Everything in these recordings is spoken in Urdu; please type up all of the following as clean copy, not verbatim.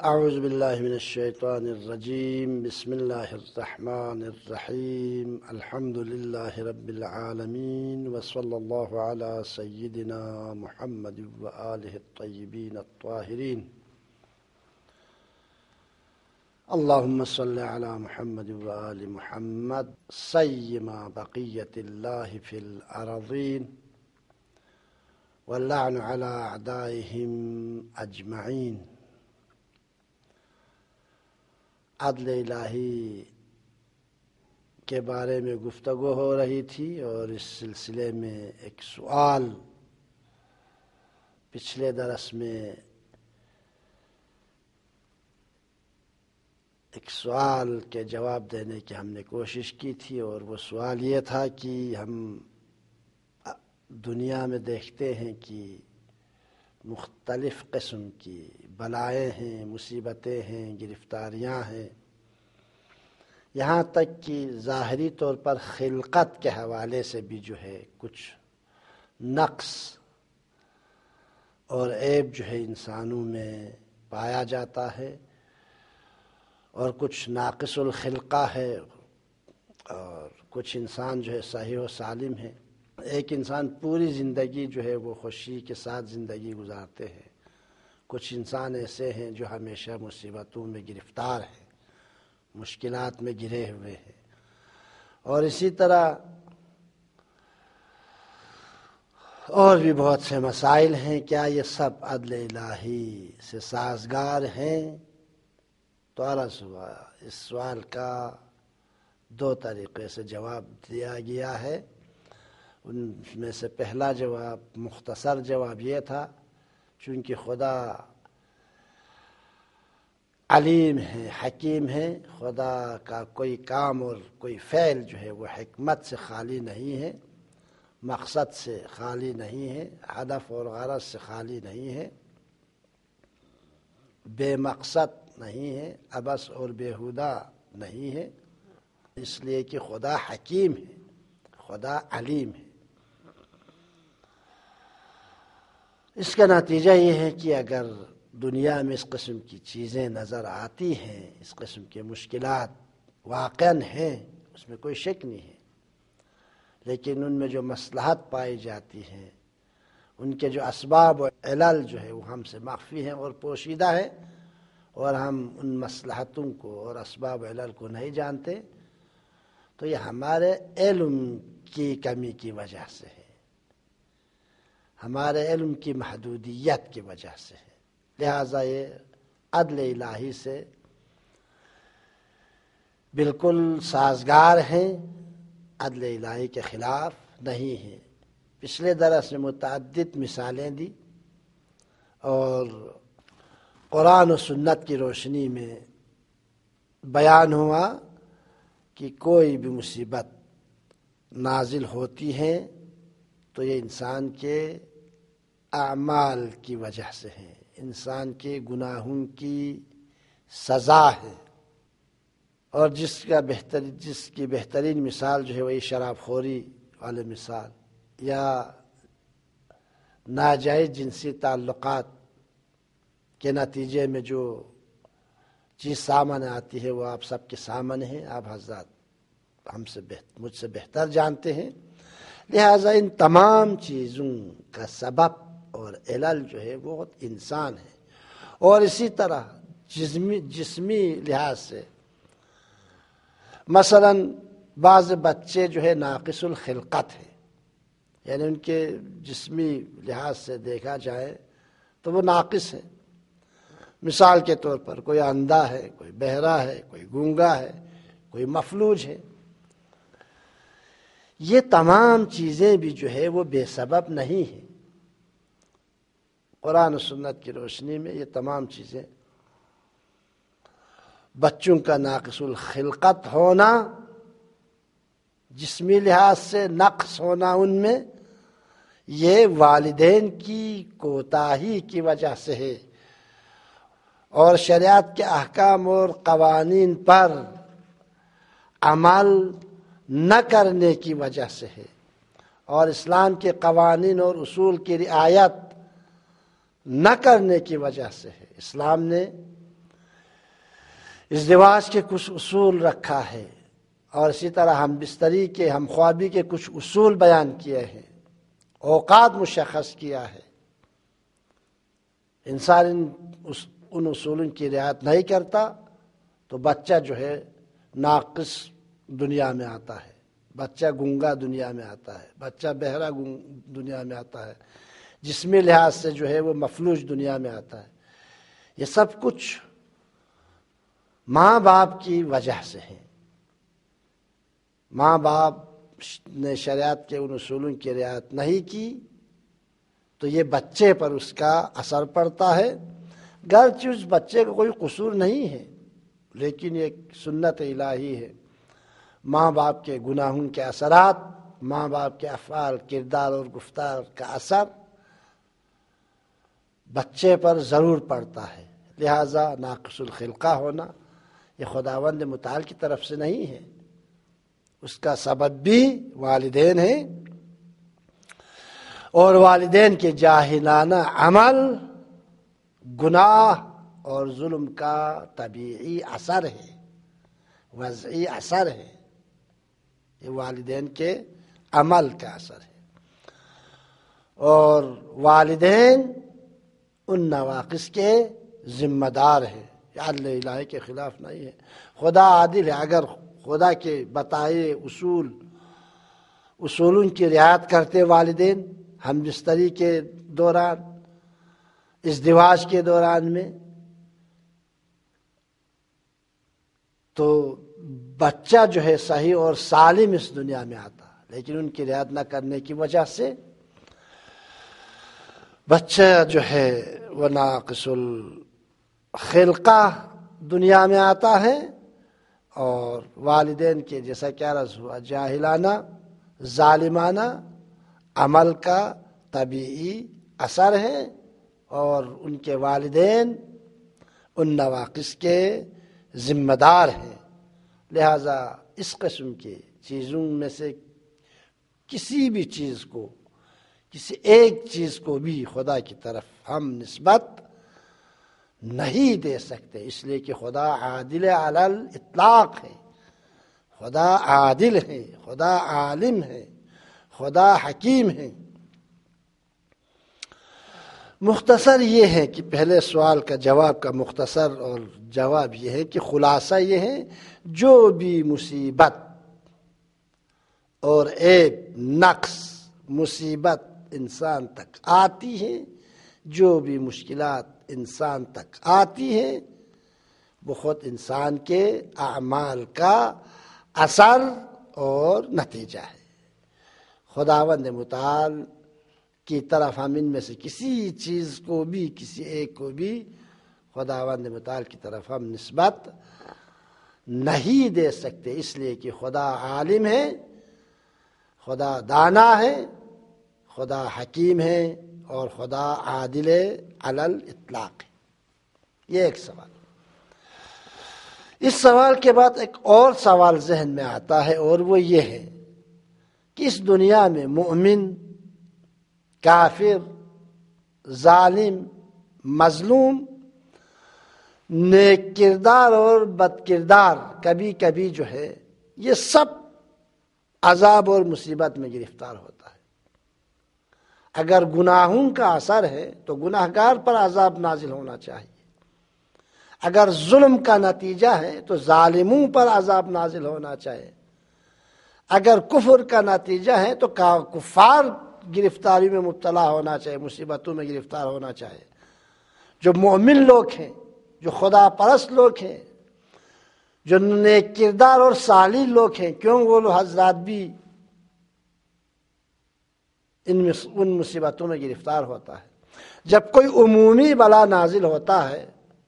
اعوذ باللہ من الشیطان الرجیم بسم اللہ الرحمن الرحیم الحمد للہ رب العالمین وصلی اللہ علی سیدنا محمد وآلہ الطیبین الطاہرین اللہم صلی علی محمد وآل محمد سیما بقیت اللہ فی الارضین واللعن علی اعدائہم اجمعین۔ عدل الہی کے بارے میں گفتگو ہو رہی تھی اور اس سلسلے میں ایک سوال پچھلے درس میں ایک سوال کے جواب دینے کی ہم نے کوشش کی تھی، اور وہ سوال یہ تھا کہ ہم دنیا میں دیکھتے ہیں کہ مختلف قسم کی بلائیں ہیں، مصیبتیں ہیں، گرفتاریاں ہیں، یہاں تک کہ ظاہری طور پر خلقت کے حوالے سے بھی جو ہے کچھ نقص اور عیب جو ہے انسانوں میں پایا جاتا ہے، اور کچھ ناقص الخلقہ ہے اور کچھ انسان جو ہے صحیح و سالم ہے۔ ایک انسان پوری زندگی جو ہے وہ خوشی کے ساتھ زندگی گزارتے ہیں، کچھ انسان ایسے ہیں جو ہمیشہ مصیبتوں میں گرفتار ہیں، مشکلات میں گھرے ہوئے ہیں، اور اسی طرح اور بھی بہت سے مسائل ہیں۔ کیا یہ سب عدل الہی سے سازگار ہیں؟ تو عرض ہوا اس سوال کا دو طریقے سے جواب دیا گیا ہے۔ ان میں سے پہلا جواب، مختصر جواب یہ تھا، چونکہ خدا علیم ہے، حکیم ہے، خدا کا کوئی کام اور کوئی فعل جو ہے وہ حکمت سے خالی نہیں ہے، مقصد سے خالی نہیں ہے، ہدف اور غرض سے خالی نہیں ہے، بے مقصد نہیں ہے، عبث اور بیہودہ نہیں ہے، اس لیے کہ خدا حکیم ہے، خدا علیم ہے۔ اس کا نتیجہ یہ ہے کہ اگر دنیا میں اس قسم کی چیزیں نظر آتی ہیں، اس قسم کے مشکلات واقعاً ہیں، اس میں کوئی شک نہیں ہے، لیکن ان میں جو مصلحت پائی جاتی ہے، ان کے جو اسباب و علل جو ہے وہ ہم سے مخفی ہیں اور پوشیدہ ہیں، اور ہم ان مصلحتوں کو اور اسباب و علل کو نہیں جانتے، تو یہ ہمارے علم کی کمی کی وجہ سے ہے، ہمارے علم کی محدودیت کی وجہ سے ہے۔ لہٰذا یہ عدل الہی سے بالکل سازگار ہیں، عدل الہی کے خلاف نہیں ہیں۔ پچھلے درس میں متعدد مثالیں دی اور قرآن و سنت کی روشنی میں بیان ہوا کہ کوئی بھی مصیبت نازل ہوتی ہے تو یہ انسان کے اعمال کی وجہ سے ہے، انسان کے گناہوں کی سزا ہے، اور جس کی بہترین مثال جو ہے وہی شراب خوری والے مثال یا ناجائز جنسی تعلقات کے نتیجے میں جو چیز سامنے آتی ہے وہ آپ سب کے سامنے ہے، آپ حضرات مجھ سے بہتر جانتے ہیں۔ لہٰذا ان تمام چیزوں کا سبب اور علل جو ہے وہ انسان ہے، اور اسی طرح جسمی لحاظ سے مثلا بعض بچے جو ہے ناقص الخلقت ہے، یعنی ان کے جسمی لحاظ سے دیکھا جائے تو وہ ناقص ہے۔ مثال کے طور پر کوئی اندھا ہے، کوئی بہرا ہے، کوئی گونگا ہے، کوئی مفلوج ہے۔ یہ تمام چیزیں بھی جو ہے وہ بے سبب نہیں ہیں۔ قرآن و سنت کی روشنی میں یہ تمام چیزیں، بچوں کا ناقص الخلقت ہونا، جسمی لحاظ سے نقص ہونا ان میں، یہ والدین کی کوتاہی کی وجہ سے ہے، اور شریعت کے احکام اور قوانین پر عمل نہ کرنے کی وجہ سے ہے، اور اسلام کے قوانین اور اصول کی رعایت نہ کرنے کی وجہ سے ہے۔ اسلام نے ازدواج کے کچھ اصول رکھا ہے، اور اسی طرح ہم بستری کے ہم خوابی کے کچھ اصول بیان کیے ہیں، اوقات مشخص کیا ہے۔ انسان ان اصولوں کی رعایت نہیں کرتا تو بچہ جو ہے ناقص دنیا میں آتا ہے، بچہ گونگا دنیا میں آتا ہے، بچہ بہرا دنیا میں آتا ہے، جسمی لحاظ سے جو ہے وہ مفلوج دنیا میں آتا ہے۔ یہ سب کچھ ماں باپ کی وجہ سے ہے۔ ماں باپ نے شریعت کے ان اصولوں کی رعایت نہیں کی تو یہ بچے پر اس کا اثر پڑتا ہے، گرچہ اس بچے کا کوئی قصور نہیں ہے، لیکن یہ سنت الہی ہے۔ ماں باپ کے گناہوں کے اثرات، ماں باپ کے افعال، کردار اور گفتار کا اثر بچے پر ضرور پڑتا ہے۔ لہذا ناقص الخلقہ ہونا یہ خداوند متعال کی طرف سے نہیں ہے، اس کا سبب بھی والدین ہیں، اور والدین کے جاہلانہ عمل، گناہ اور ظلم کا طبیعی اثر ہے، وضعی اثر ہے۔ یہ والدین کے عمل کا اثر ہے، اور والدین ان نواقص کے ذمہ دار ہیں۔ یہ عدل الہی کے خلاف نہیں ہے۔ خدا عادل ہے، اگر خدا کے بتائے اصولوں کی رعایت کرتے والدین ہم بستری کے دوران، ازدواج کے دوران میں، تو بچہ جو ہے صحیح اور سالم اس دنیا میں آتا، لیکن ان کی رعایت نہ کرنے کی وجہ سے بچہ جو ہے وہ ناقص الخلقہ دنیا میں آتا ہے، اور والدین کے جیسا کہ عرض ہوا جاہلانہ ظالمانہ عمل کا طبیعی اثر ہے، اور ان کے والدین ان نواقص کے ذمہ دار ہیں۔ لہذا اس قسم کی چیزوں میں سے کسی بھی چیز کو، کسی ایک چیز کو بھی خدا کی طرف ہم نسبت نہیں دے سکتے، اس لیے کہ خدا عادل علی الاطلاق ہے، خدا عادل ہے، خدا عالم ہے، خدا حکیم ہے۔ مختصر یہ ہے کہ پہلے سوال کا جواب کا مختصر اور جواب یہ ہے کہ خلاصہ یہ ہے، جو بھی مصیبت اور عیب، نقص، مصیبت انسان تک آتی ہے، جو بھی مشکلات انسان تک آتی ہے، وہ خود انسان کے اعمال کا اثر اور نتیجہ ہے۔ خداوند متعال کی طرف ہم ان میں سے کسی چیز کو بھی، کسی ایک کو بھی خداوند متعال کی طرف ہم نسبت نہیں دے سکتے، اس لیے کہ خدا عالم ہے، خدا دانا ہے، خدا حکیم ہے، اور خدا عادل علی الاطلاق ہے۔ یہ ایک سوال۔ اس سوال کے بعد ایک اور سوال ذہن میں آتا ہے، اور وہ یہ ہے کہ اس دنیا میں مومن، کافر، ظالم، مظلوم، نیک کردار اور بد کردار کبھی کبھی جو ہے یہ سب عذاب اور مصیبت میں گرفتار ہوتا ہے۔ اگر گناہوں کا اثر ہے تو گناہگار پر عذاب نازل ہونا چاہیے، اگر ظلم کا نتیجہ ہے تو ظالموں پر عذاب نازل ہونا چاہیے، اگر کفر کا نتیجہ ہے تو کفار گرفتاری میں مبتلا ہونا چاہیے، مصیبتوں میں گرفتار ہونا چاہیے۔ جو مومن لوگ ہیں، جو خدا پرست لوگ ہیں، جو نیک کردار اور صالح لوگ ہیں، کیوں وہ لوگ حضرات بھی ان مصیبتوں میں گرفتار ہوتا ہے۔ جب کوئی عمومی بلا نازل ہوتا ہے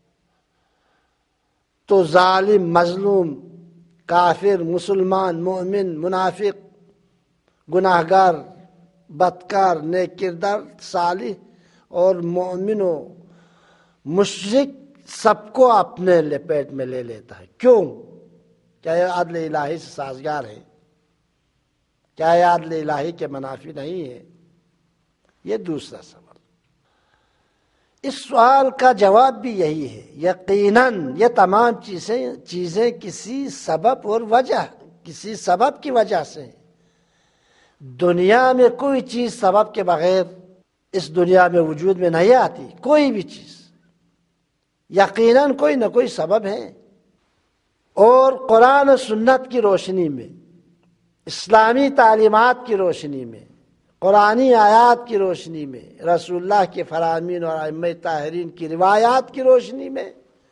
تو ظالم، مظلوم، کافر، مسلمان، مومن، منافق، گناہگار، بدکار، نیک کردار، صالح اور مومن و مشرک سب کو اپنے لپیٹ میں لے لیتا ہے۔ کیوں؟ کیا یہ عدل الہی سے سازگار ہے؟ کیا یہ عدل الہی کے منافی نہیں ہے؟ یہ دوسرا سوال۔ اس سوال کا جواب بھی یہی ہے، یقیناً یہ تمام چیزیں کسی سبب اور وجہ، کسی سبب کی وجہ سے ہیں۔ دنیا میں کوئی چیز سبب کے بغیر اس دنیا میں وجود میں نہیں آتی، کوئی بھی چیز یقیناً کوئی نہ کوئی سبب ہے۔ اور قرآن و سنت کی روشنی میں، اسلامی تعلیمات کی روشنی میں، قرآنی آیات کی روشنی میں، رسول اللہ کے فرامین اور ائمہ طاہرین کی روایات کی روشنی میں،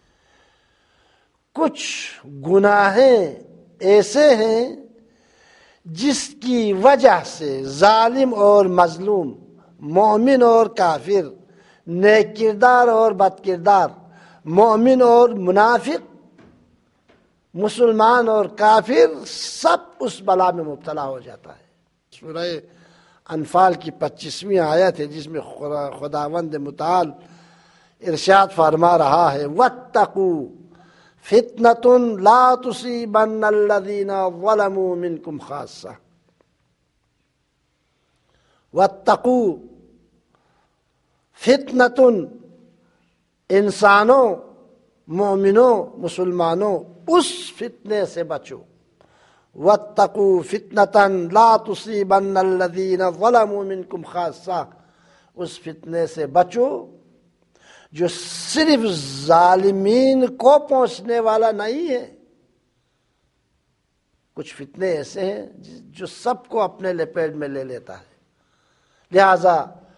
کچھ گناہیں ایسے ہیں جس کی وجہ سے ظالم اور مظلوم، مومن اور کافر، نیک کردار اور بد کردار، مومن اور منافق، مسلمان اور کافر، سب اس بلا میں مبتلا ہو جاتا ہے۔ سورہ انفال کی 25ویں آیت ہے جس میں خداوند متعال ارشاد فرما رہا ہے، وَاتَّقُوا فِتْنَةٌ لَا تُصِيبَنَّ الَّذِينَ ظَلَمُوا مِنْكُمْ خَاصَّةً۔ وَاتَّقُوا فِتْنَةٌ، انسانوں، مومنوں، مسلمانوں، اس فتنے سے بچو۔ وَاتَّقُوا فِتْنَةً لَا تُصِيبَنَّ الَّذِينَ ظَلَمُوا مِنْكُمْ خَاصَّةً، اس فتنے سے بچو جو صرف ظالمین کو پہنچنے والا نہیں ہے۔ کچھ فتنے ایسے ہیں جو سب کو اپنے لپیٹ میں لے لیتا ہے، لہذا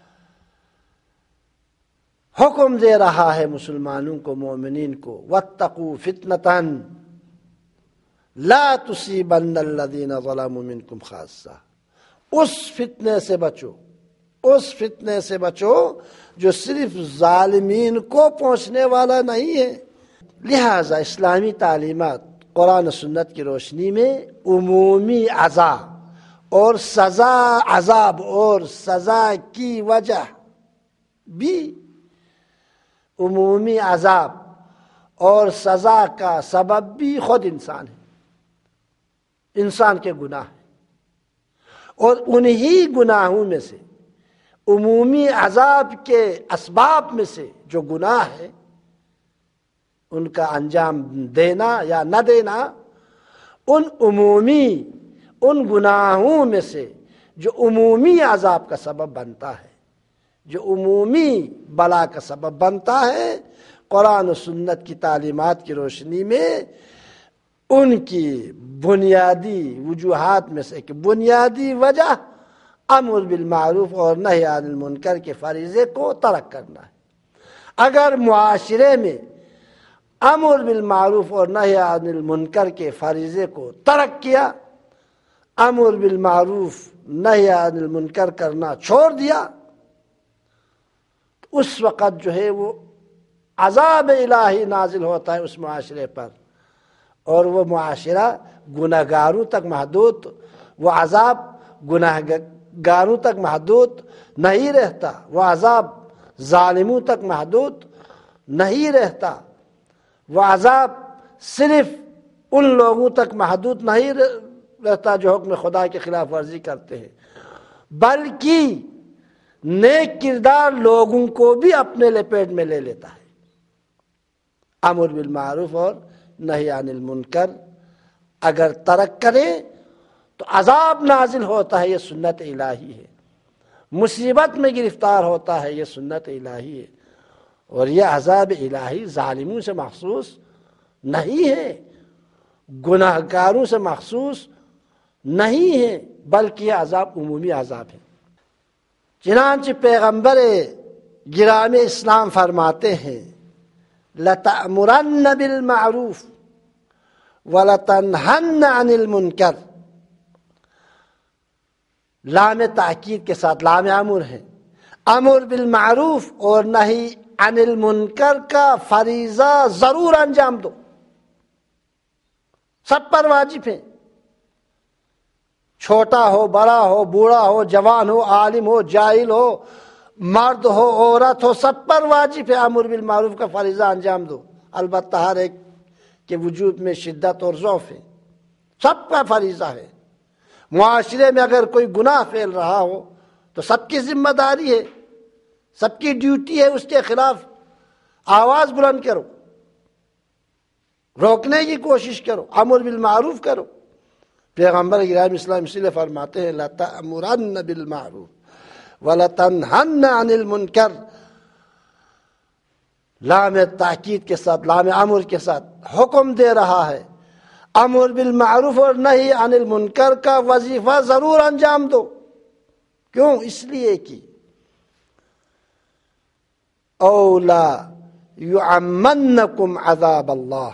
حکم دے رہا ہے مسلمانوں کو، مومنین کو، وَاتَّقُوا فِتْنَةً لَا تُصِيبَنَّ الَّذِينَ ظَلَمُوا مِنْكُمْ خَاصَّةً، اس فتنے سے بچو، اس فتنے سے بچو جو صرف ظالمین کو پہنچنے والا نہیں ہے۔ لہذا اسلامی تعلیمات قرآن و سنت کی روشنی میں عمومی عذاب اور سزا، عذاب اور سزا کی وجہ بھی، عمومی عذاب اور سزا کا سبب بھی خود انسان ہے، انسان کے گناہ ہیں۔ اور انہی گناہوں میں سے، عمومی عذاب کے اسباب میں سے جو گناہ ہے، ان کا انجام دینا یا نہ دینا، ان گناہوں میں سے جو عمومی عذاب کا سبب بنتا ہے، جو عمومی بلا کا سبب بنتا ہے، قرآن و سنت کی تعلیمات کی روشنی میں ان کی بنیادی وجوہات میں سے ایک بنیادی وجہ امر بالمعروف اور نہی عن المنکر کے فریضے کو ترک کرنا ہے۔ اگر معاشرے میں امر بالمعروف اور نہی عن المنکر کے فریضے کو ترک کیا، امر بالمعروف نہی عن المنکر کرنا چھوڑ دیا، اس وقت جو ہے وہ عذاب الہی نازل ہوتا ہے اس معاشرے پر، اور وہ معاشرہ گناہگاروں تک محدود، وہ عذاب گناہگاروں تک محدود نہیں رہتا، وہ عذاب ظالموں تک محدود نہیں رہتا، وہ عذاب صرف ان لوگوں تک محدود نہیں رہتا جو حکم خدا کی خلاف ورزی کرتے ہیں، بلکہ نیک کردار لوگوں کو بھی اپنے لپیٹ میں لے لیتا ہے۔ امر بالمعروف اور نہی عن المنکر اگر ترک کریں تو عذاب نازل ہوتا ہے، یہ سنت الہی ہے، مصیبت میں گرفتار ہوتا ہے، یہ سنت الہی ہے۔ اور یہ عذاب الہی ظالموں سے مخصوص نہیں ہے، گناہگاروں سے مخصوص نہیں ہے، بلکہ یہ عذاب عمومی عذاب ہے۔ چنانچہ پیغمبر گرامی اسلام فرماتے ہیں، لَتَأْمُرَنَّ بِالْمَعْرُوفِ وَلَتَنْهَنَّ عَنِ الْمُنْكَرِ، لام تاکید کے ساتھ لام امر ہے، امر بالمعروف اور نہی عن المنکر کا فریضہ ضرور انجام دو، سب پر واجب ہے، چھوٹا ہو، بڑا ہو، بوڑھا ہو، جوان ہو، عالم ہو، جاہل ہو، مرد ہو، عورت ہو، سب پر واجب ہے امر بالمعروف کا فریضہ انجام دو۔ البتہ ہر ایک کے وجود میں شدت اور ضعف ہے، سب کا فریضہ ہے۔ معاشرے میں اگر کوئی گناہ پھیل رہا ہو تو سب کی ذمہ داری ہے، سب کی ڈیوٹی ہے اس کے خلاف آواز بلند کرو، روکنے کی کوشش کرو، امر بالمعروف کرو۔ پیغمبر اکرم اسلام اسی لیے فرماتے ہیں لَتَأْمُرَنَّ بِالْمَعْرُوفِ وَلَتَنْهَنَّ عَنِ الْمُنْكَرِ، لام تاکید کے ساتھ، لام امر کے ساتھ حکم دے رہا ہے، امر بالمعروف اور نہی عن المنکر کا وظیفہ ضرور انجام دو۔ کیوں؟ اس لیے کہ اولا یعمنکم عذاب اللہ،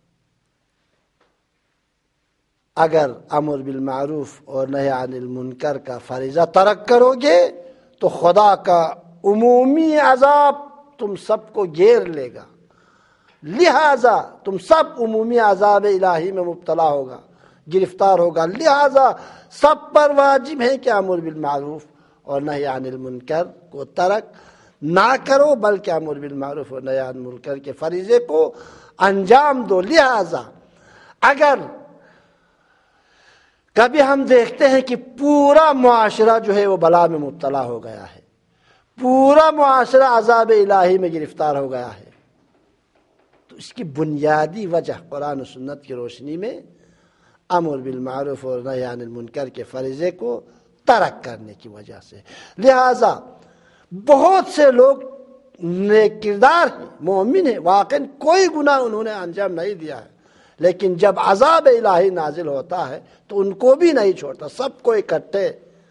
اگر امر بالمعروف اور نہی عن المنکر کا فریضہ ترک کرو گے تو خدا کا عمومی عذاب تم سب کو گھیر لے گا، لہذا تم سب عمومی عذاب الہی میں مبتلا ہوگا، گرفتار ہوگا۔ لہذا سب پر واجب ہے کہ امر بالمعروف اور نہی عن المنکر کو ترک نہ کرو، بلکہ امر بالمعروف اور نہی عن المنکر کے فریضے کو انجام دو۔ لہذا اگر کبھی ہم دیکھتے ہیں کہ پورا معاشرہ جو ہے وہ بلا میں مبتلا ہو گیا ہے، پورا معاشرہ عذاب الہی میں گرفتار ہو گیا ہے، تو اس کی بنیادی وجہ قرآن و سنت کی روشنی میں امر بالمعروف اور نہی عن المنکر کے فریضے کو ترک کرنے کی وجہ سے۔ لہذا بہت سے لوگ نیک کردار ہیں، مومن ہیں، واقعی کوئی گناہ انہوں نے انجام نہیں دیا ہے، لیکن جب عذاب الہی نازل ہوتا ہے تو ان کو بھی نہیں چھوڑتا، سب کو اکٹھے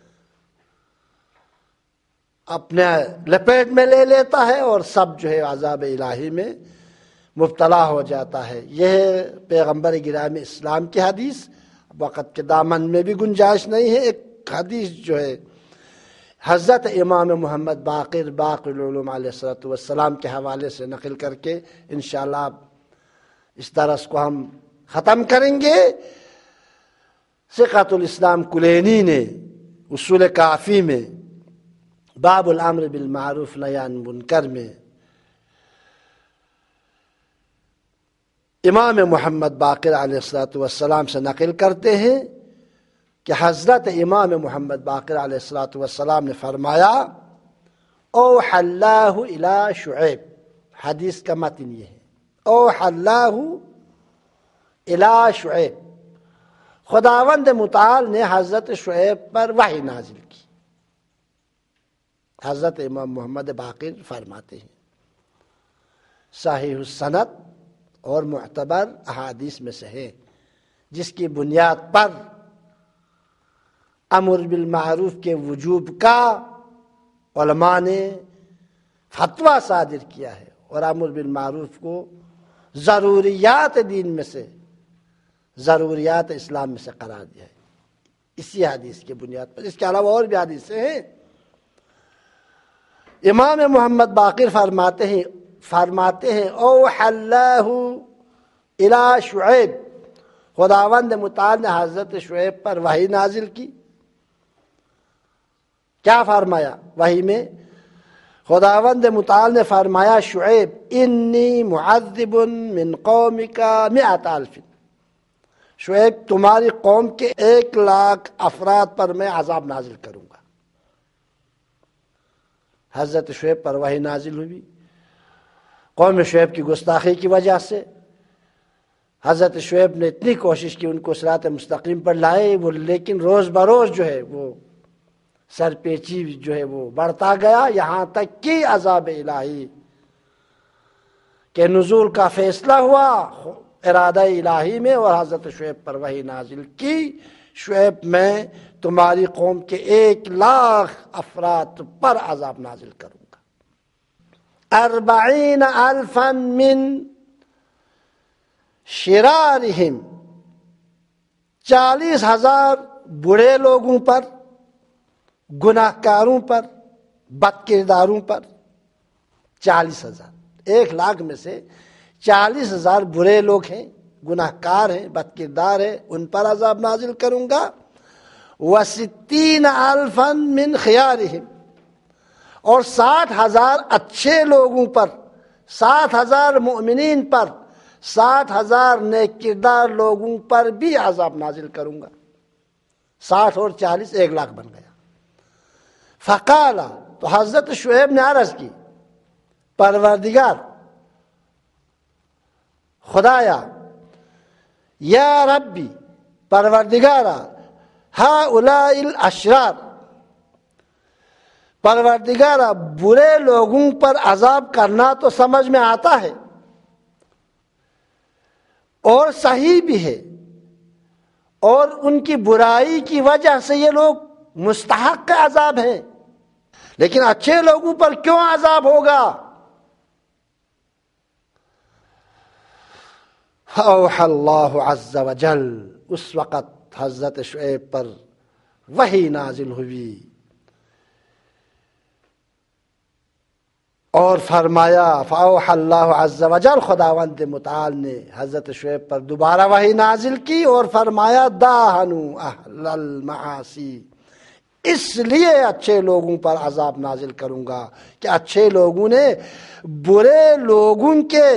اپنے لپیٹ میں لے لیتا ہے اور سب جو ہے عذاب الہی میں مبتلا ہو جاتا ہے۔ یہ ہے پیغمبر گرامی اسلام کی حدیث۔ وقت کے دامن میں بھی گنجائش نہیں ہے، ایک حدیث جو ہے حضرت امام محمد باقر العلوم علیہ السلام کے حوالے سے نقل کر کے انشاءاللہ اس درس کو ہم ختم کریں گے۔ ثقۃ الاسلام کلینی نے اصول کافی میں باب الامر بالمعروف نہی عن المنکر میں امام محمد باقر علیہ السلام سے نقل کرتے ہیں کہ حضرت امام محمد باقر علیہ السلام نے فرمایا اوحى اللہ الی شعیب، حدیث کا متن یہ ہے، اوحى اللہ الی شعیب، خداوند متعال نے حضرت شعیب پر وحی نازل کی۔ حضرت امام محمد باقر فرماتے ہیں، صحیح السند اور معتبر احادیث میں سے ہے، جس کی بنیاد پر امر بالمعروف کے وجوب کا علماء نے فتویٰ صادر کیا ہے اور امر بالمعروف کو ضروریات دین میں سے، ضروریات اسلام میں سے قرار دیا ہے اسی حدیث کی بنیاد پر۔ اس کے علاوہ اور بھی حدیثیں ہیں۔ امام محمد باقر فرماتے ہیں اوحى اللہ الی شعیب، خداوند متعال نے حضرت شعیب پر وحی نازل کی۔ کیا فرمایا وحی میں؟ خداوند متعال نے فرمایا شعیب انی معذب من قومک 100,000، شعیب تمہاری قوم کے 1,00,000 افراد پر میں عذاب نازل کروں گا۔ حضرت شعیب پر وحی نازل ہوئی، قوم شعیب کی گستاخی کی وجہ سے حضرت شعیب نے اتنی کوشش کی ان کو صراط مستقیم پر لائے، وہ لیکن روز بروز جو ہے وہ سرپیچی جو ہے وہ بڑھتا گیا، یہاں تک کہ عذاب الہی کے نزول کا فیصلہ ہوا ارادہ الہی میں، اور حضرت شعیب پر وحی نازل کی شعیب میں تمہاری قوم کے 1,00,000 افراد پر عذاب نازل کروں گا۔ 40,000 من شرارہم، 40,000 برے لوگوں پر، گناہ کاروں پر، بد کرداروں پر، 40,000، 1,00,000 میں سے 40,000 برے لوگ ہیں، گناہ کار ہیں، بد کردار ہیں، ان پر عذاب نازل کروں گا۔ و60,000 من خیارہم، اور 60,000 اچھے لوگوں پر، 60,000 مؤمنین پر، 60,000 نیک کردار لوگوں پر بھی عذاب نازل کروں گا۔ 60 اور 40 1,00,000 بن گیا۔ فقال تو حضرت شعیب نے عرض کی پروردگار خدایا یا ربی پروردگارا ہؤلاء الاشرار پروردگارا برے لوگوں پر عذاب کرنا تو سمجھ میں آتا ہے اور صحیح بھی ہے اور ان کی برائی کی وجہ سے یہ لوگ مستحق عذاب ہیں، لیکن اچھے لوگوں پر کیوں عذاب ہوگا؟ فأوحى اللہ عز وجل، اس وقت حضرت شعیب پر وحی نازل ہوئی اور فرمایا فأوحى اللہ عز وجل، خداوند متعال نے حضرت شعیب پر دوبارہ وحی نازل کی اور فرمایا داہنوا اہل المعاصی، اس لیے اچھے لوگوں پر عذاب نازل کروں گا کہ اچھے لوگوں نے برے لوگوں کے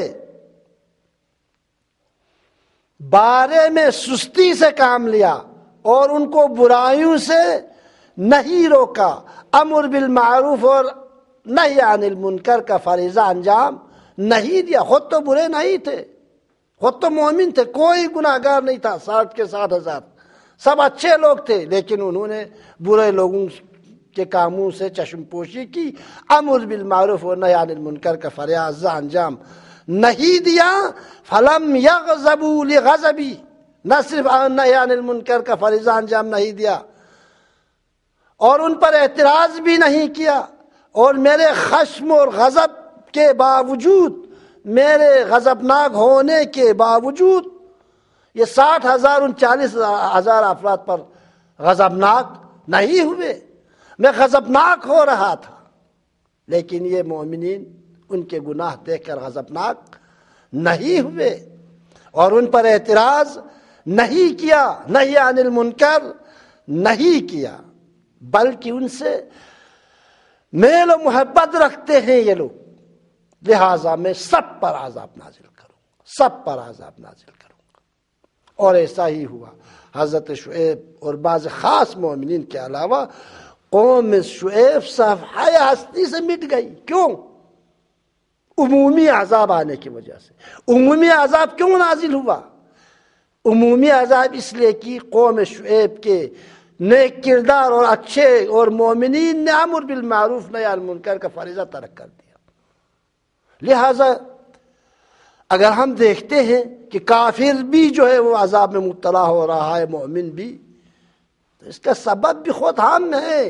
بارے میں سستی سے کام لیا اور ان کو برائیوں سے نہیں روکا، امر بالمعروف اور نہی عن المنکر کا فریضہ انجام نہیں دیا۔ خود تو برے نہیں تھے، خود تو مومن تھے، کوئی گناہگار نہیں تھا 60 کے 60,000، سب اچھے لوگ تھے، لیکن انہوں نے برے لوگوں کے کاموں سے چشم پوشی کی، امر بالمعروف اور نہی عن المنکر کا فریضہ انجام نہیں دیا۔ فلم یغضبوا لغضبی، نہ صرف نہی عن المنکر کا فریضہ انجام نہیں دیا اور ان پر اعتراض بھی نہیں کیا، اور میرے خشم اور غضب کے باوجود، میرے غضبناک ہونے کے باوجود یہ 60,000 ان 40,000 افراد پر غضبناک نہیں ہوئے۔ میں غضبناک ہو رہا تھا، لیکن یہ مومنین ان کے گناہ دیکھ کر غضبناک نہیں ہوئے اور ان پر اعتراض نہیں کیا، نہی عن المنکر نہیں کیا، بلکہ ان سے میل و محبت رکھتے ہیں یہ لوگ، لہذا میں سب پر عذاب نازل کروں گا، سب پر عذاب نازل کروں گا۔ اور ایسا ہی ہوا۔ حضرت شعیب اور بعض خاص مومنین کے علاوہ قوم شعیب صفحہ ہستی سے مٹ گئی۔ کیوں؟ عمومی عذاب آنے کی وجہ سے۔ عمومی عذاب کیوں نازل ہوا؟ عمومی عذاب اس لیے کہ قوم شعیب کے نیک کردار اور اچھے اور مومنین نے امر بالمعروف نہی عن المنکر کا فریضہ ترک کر دیا۔ لہذا اگر ہم دیکھتے ہیں کہ کافر بھی جو ہے وہ عذاب میں مبتلا ہو رہا ہے، مومن بھی، تو اس کا سبب بھی خود ہم ہے۔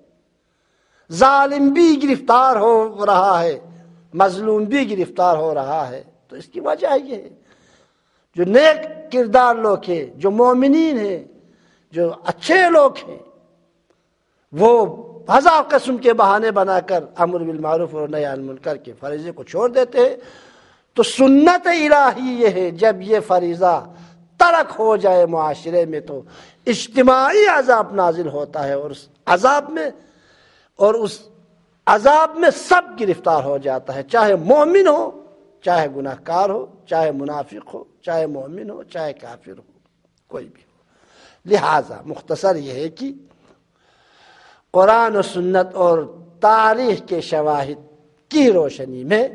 ظالم بھی گرفتار ہو رہا ہے، مظلوم بھی گرفتار ہو رہا ہے، تو اس کی وجہ یہ ہے جو نیک کردار لوگ ہیں، جو مومنین ہیں، جو اچھے لوگ ہیں، وہ ہزار قسم کے بہانے بنا کر امر بالمعروف اور نہی عن المنکر کے فریضے کو چھوڑ دیتے ہیں۔ تو سنت الہی یہ ہے جب یہ فریضہ ترک ہو جائے معاشرے میں تو اجتماعی عذاب نازل ہوتا ہے، اور اس عذاب میں سب گرفتار ہو جاتا ہے، چاہے مومن ہو، چاہے گناہ کار ہو، چاہے منافق ہو، چاہے مومن ہو، چاہے کافر ہو، کوئی بھی ہو۔ لہذا مختصر یہ ہے کہ قرآن و سنت اور تاریخ کے شواہد کی روشنی میں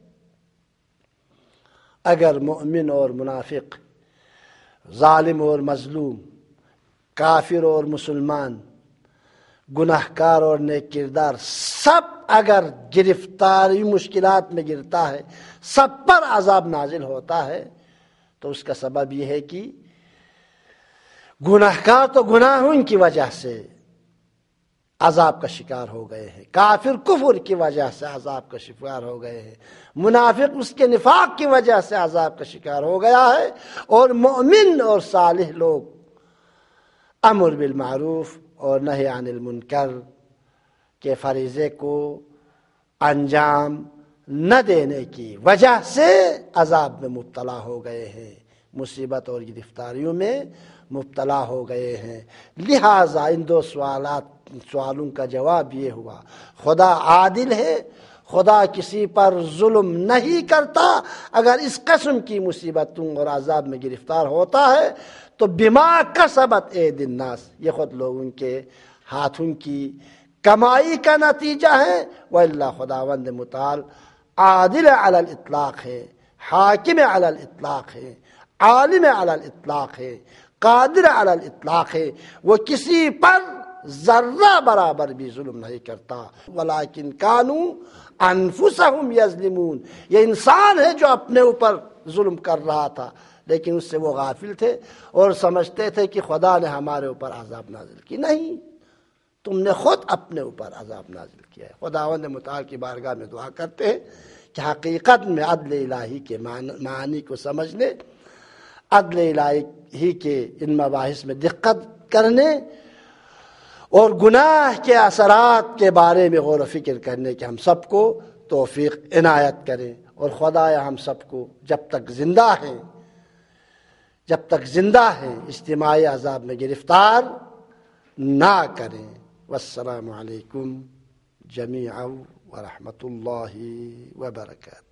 اگر مومن اور منافق، ظالم اور مظلوم، کافر اور مسلمان، گناہکار اور نیک کردار، سب اگر گرفتاری مشکلات میں گرتا ہے، سب پر عذاب نازل ہوتا ہے، تو اس کا سبب یہ ہے کہ گناہکار تو گناہوں کی وجہ سے عذاب کا شکار ہو گئے ہیں، کافر کفر کی وجہ سے عذاب کا شکار ہو گئے ہیں، منافق اس کے نفاق کی وجہ سے عذاب کا شکار ہو گیا ہے، اور مومن اور صالح لوگ امر بالمعروف اور نہی عن المنکر کے فریضے کو انجام نہ دینے کی وجہ سے عذاب میں مبتلا ہو گئے ہیں، مصیبت اور گرفتاریوں میں مبتلا ہو گئے ہیں۔ لہٰذا ان دو سوالوں کا جواب یہ ہوا، خدا عادل ہے، خدا کسی پر ظلم نہیں کرتا۔ اگر اس قسم کی مصیبتوں اور عذاب میں گرفتار ہوتا ہے تو بما کسبت اید الناس، یہ خود لوگوں کے ہاتھوں کی کمائی کا نتیجہ ہے، وَإِلَّا خداوند متعال عادل علی الاطلاق ہے، حاکم علی الاطلاق ہے، عالم علی الاطلاق ہے، قادر علی الاطلاق ہے، وہ کسی پر ذرہ برابر بھی ظلم نہیں کرتا۔ وَلَٰكِنْ كَانُوا أَنفُسَهُمْ يَظْلِمُونَ، یہ انسان ہے جو اپنے اوپر ظلم کر رہا تھا، لیکن اس سے وہ غافل تھے اور سمجھتے تھے کہ خدا نے ہمارے اوپر عذاب نازل کی۔ نہیں، تم نے خود اپنے اوپر عذاب نازل کیا ہے۔ خداوند متعال کی بارگاہ میں دعا کرتے ہیں کہ حقیقت میں عدل الہی کے معانی کو سمجھنے، عدل الہی کے ان مباحث میں دقت کرنے اور گناہ کے اثرات کے بارے میں غور و فکر کرنے کے ہم سب کو توفیق عنایت کریں، اور خدایا ہم سب کو جب تک زندہ ہیں اجتماعی عذاب میں گرفتار نہ کریں۔ والسلام علیکم جمیعا ورحمۃ اللہ وبرکاتہ۔